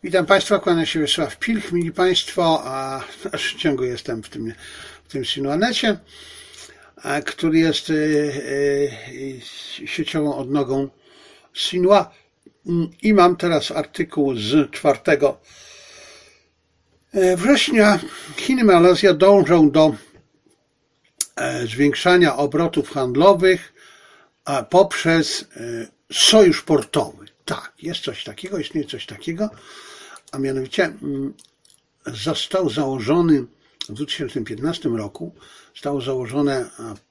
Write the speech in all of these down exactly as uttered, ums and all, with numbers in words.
Witam Państwa, kłania się Wiesław Pilch, mili Państwo, a aż ciągle jestem w tym, w tym Sinuanecie, który jest y, y, sieciową odnogą Sinua i mam teraz artykuł z czwartego września. Chiny i Malezja dążą do zwiększania obrotów handlowych poprzez sojusz portowy. Tak, jest coś takiego, istnieje coś takiego, a mianowicie został założony w dwa tysiące piętnastym roku, zostało założone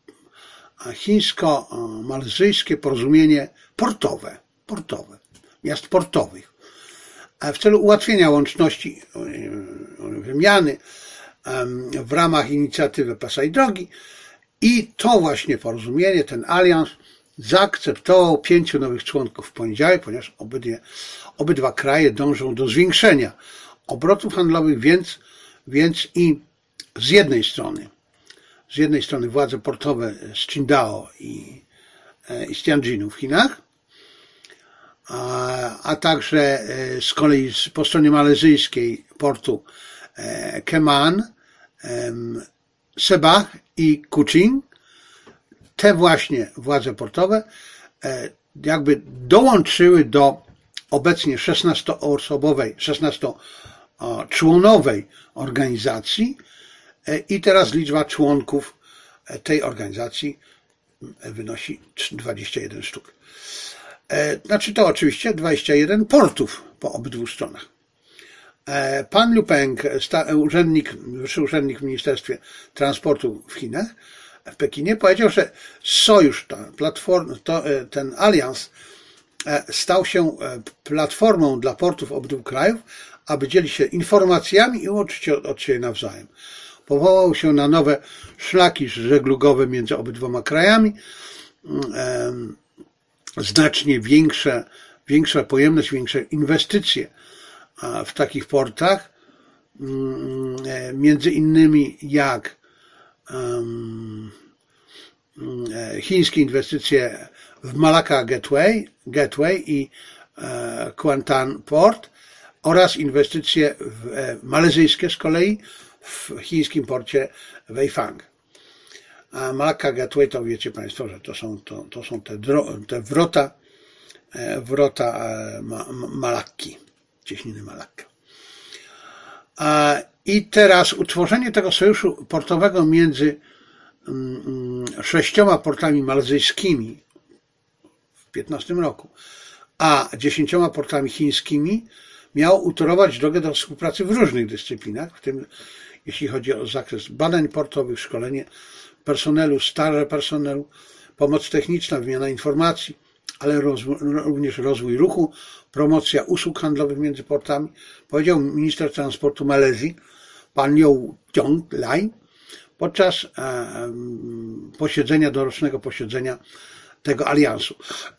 chińsko-malezyjskie porozumienie portowe, portowe, miast portowych, w celu ułatwienia łączności, wymiany w ramach inicjatywy Pasa i Drogi. I to właśnie porozumienie, ten alians zaakceptował pięciu nowych członków w poniedziałek, ponieważ obydwie, obydwa kraje dążą do zwiększenia obrotów handlowych, więc, więc i z jednej strony, z jednej strony władze portowe z Qingdao i, i z Tianjinu w Chinach, a, a także z kolei po stronie malezyjskiej portu Keman, Sabah i Kuching, te właśnie władze portowe jakby dołączyły do obecnie szesnastoosobowej, szesnastoczłonowej organizacji i teraz liczba członków tej organizacji wynosi dwadzieścia jeden sztuk. Znaczy to oczywiście dwadzieścia jeden portów po obydwu stronach. Pan Liu Peng, urzędnik, wyższy urzędnik w Ministerstwie Transportu w Chinach, w Pekinie, powiedział, że sojusz, ta platforma, to, ten alians stał się platformą dla portów obydwu krajów, aby dzielić się informacjami i łączyć się od siebie nawzajem. Powołał się na nowe szlaki żeglugowe między obydwoma krajami, znacznie większe, większa pojemność, większe inwestycje w takich portach, między innymi jak chińskie inwestycje w Malacca Gateway, Gateway i Kuantan Port oraz inwestycje w, malezyjskie z kolei w chińskim porcie Weifang. A Malacca Gateway to wiecie Państwo, że to są, to, to są te, te wrota, wrota Malakki, cieśniny Malakka. I teraz utworzenie tego sojuszu portowego między sześcioma portami malezyjskimi w piętnastym roku, a dziesięcioma portami chińskimi miało utorować drogę do współpracy w różnych dyscyplinach, w tym jeśli chodzi o zakres badań portowych, szkolenie personelu, staże personelu, pomoc techniczna, wymiana informacji, ale rozwój, również rozwój ruchu, promocja usług handlowych między portami, powiedział minister transportu Malezji, pan Yew Tiong Lai, podczas posiedzenia, dorocznego posiedzenia tego aliansu.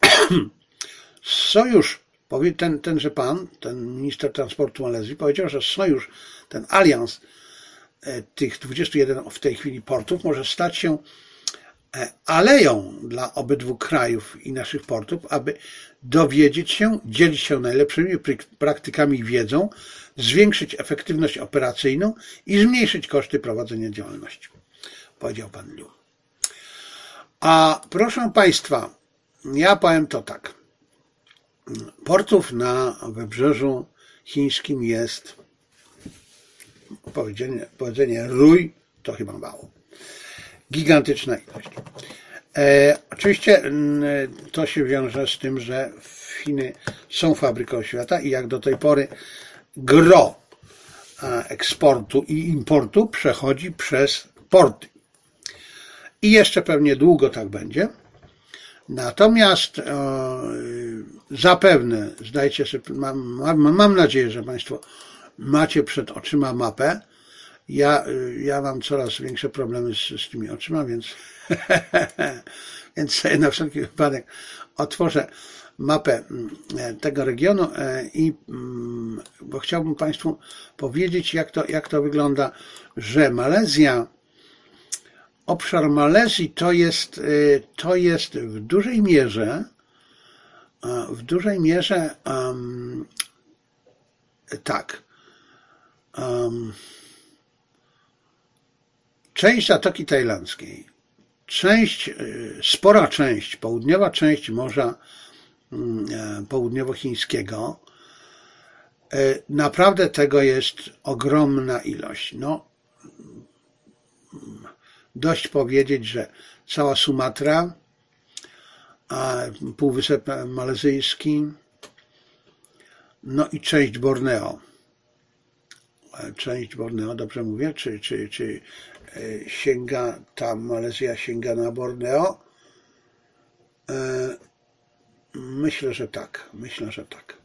Sojusz, ten, tenże pan, ten minister transportu Malezji powiedział, że sojusz, ten alians tych dwudziestu jeden w tej chwili portów może stać się aleją dla obydwu krajów i naszych portów, aby dowiedzieć się, dzielić się najlepszymi praktykami i wiedzą, zwiększyć efektywność operacyjną i zmniejszyć koszty prowadzenia działalności, powiedział pan Liu. A proszę Państwa, ja powiem to tak. Portów na wybrzeżu chińskim jest, powiedzenie, powiedzenie rój, to chyba mało. Gigantyczna ilość. E, oczywiście to się wiąże z tym, że Chiny są fabryką świata i jak do tej pory gro eksportu i importu przechodzi przez porty. I jeszcze pewnie długo tak będzie. Natomiast e, zapewne, zdajcie sobie, mam, mam, mam nadzieję, że Państwo macie przed oczyma mapę. Ja, ja mam coraz większe problemy z, z tymi oczyma, więc, więc na wszelki wypadek otworzę mapę tego regionu i bo chciałbym Państwu powiedzieć, jak to, jak to wygląda, że Malezja, obszar Malezji to jest, to jest w dużej mierze, w dużej mierze um, tak. Um, część Zatoki Tajlandzkiej, część, spora część, południowa część Morza Południowochińskiego, naprawdę tego jest ogromna ilość. No, dość powiedzieć, że cała Sumatra, Półwysep Malezyjski, no i część Borneo. Część Borneo, dobrze mówię? Czy, czy, czy sięga, ta Malezja sięga na Borneo? Myślę, że tak. Myślę, że tak.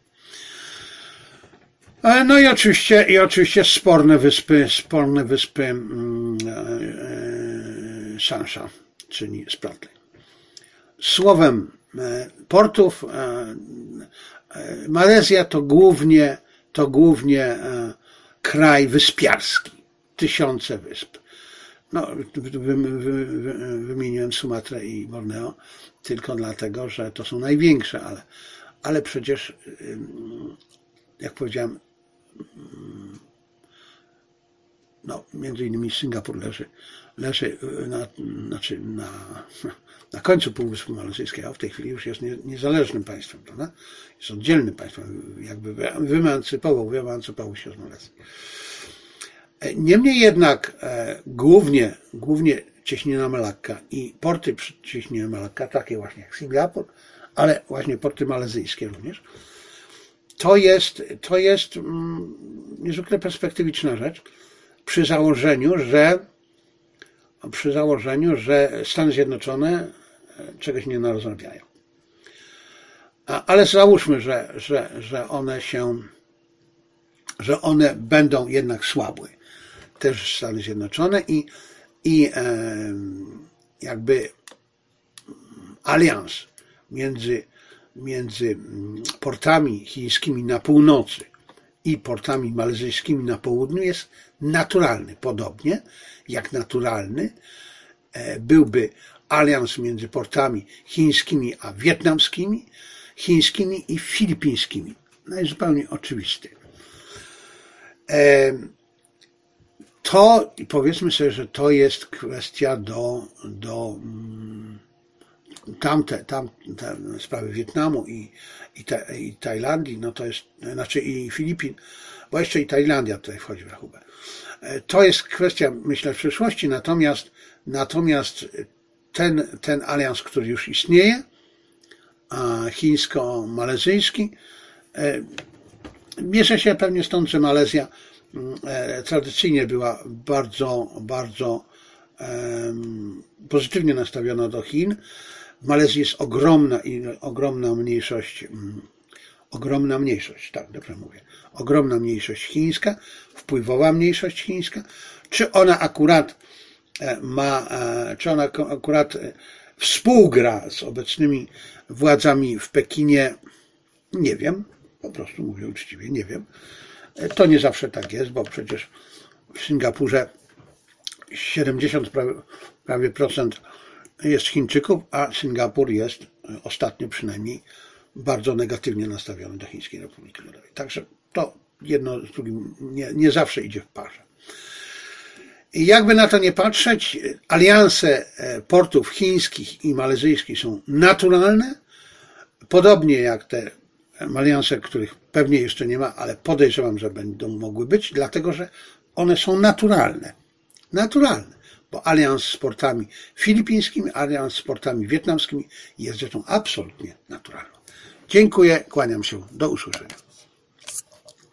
No i oczywiście, i oczywiście sporne wyspy, sporne wyspy mm, e, Sansha, czyli Spratly. Słowem portów, e, e, Malezja to głównie, to głównie e, kraj wyspiarski. Tysiące wysp. No, wy, wy, wy, wymieniłem Sumatrę i Borneo tylko dlatego, że to są największe, ale, ale przecież, jak powiedziałem, no, między innymi Singapur leży, leży na, znaczy na, na końcu Półwyspu Malezyjskiego, a w tej chwili już jest nie, niezależnym państwem, prawda? Jest oddzielnym państwem, jakby wyemancypował, wyemancypował się z Malezji. Niemniej jednak e, głównie, głównie cieśnina Malakka i porty przy cieśninie Malakka, takie właśnie jak Singapur, ale właśnie porty malezyjskie również, to jest, to jest mm, niezwykle perspektywiczna rzecz przy założeniu, że przy założeniu, że Stany Zjednoczone czegoś nie narozrabiają. A, ale załóżmy, że, że, że one się, że one będą jednak słabły. Też Stany Zjednoczone i, i e, jakby alians między, między portami chińskimi na północy i portami malezyjskimi na południu jest naturalny. Podobnie jak naturalny e, byłby alians między portami chińskimi a wietnamskimi, chińskimi i filipińskimi. No jest zupełnie oczywisty. E, To, powiedzmy sobie, że to jest kwestia do, do tamte, tam, te sprawy Wietnamu i, i, ta, i Tajlandii, no to jest, znaczy i Filipin, bo jeszcze i Tajlandia tutaj wchodzi w rachubę. To jest kwestia, myślę, przyszłości, natomiast, natomiast ten, ten alians, który już istnieje, chińsko-malezyjski, bierze się pewnie stąd, że Malezja tradycyjnie była bardzo, bardzo um, pozytywnie nastawiona do Chin. W Malezji jest ogromna i ogromna mniejszość, um, ogromna mniejszość, tak, dobrze mówię, ogromna mniejszość chińska, wpływowa mniejszość chińska. Czy ona akurat ma, czy ona akurat współgra z obecnymi władzami w Pekinie? Nie wiem, po prostu mówię uczciwie, nie wiem. To nie zawsze tak jest, bo przecież w Singapurze siedemdziesiąt prawie procent jest Chińczyków, a Singapur jest ostatnio przynajmniej bardzo negatywnie nastawiony do Chińskiej Republiki Ludowej. Także to jedno z drugim nie, nie zawsze idzie w parze. I jakby na to nie patrzeć, alianse portów chińskich i malezyjskich są naturalne, podobnie jak te alianse, których pewnie jeszcze nie ma, ale podejrzewam, że będą mogły być, dlatego że one są naturalne. Naturalne, bo alians z portami filipińskimi, alians z portami wietnamskimi jest rzeczą absolutnie naturalną. Dziękuję, kłaniam się, do usłyszenia.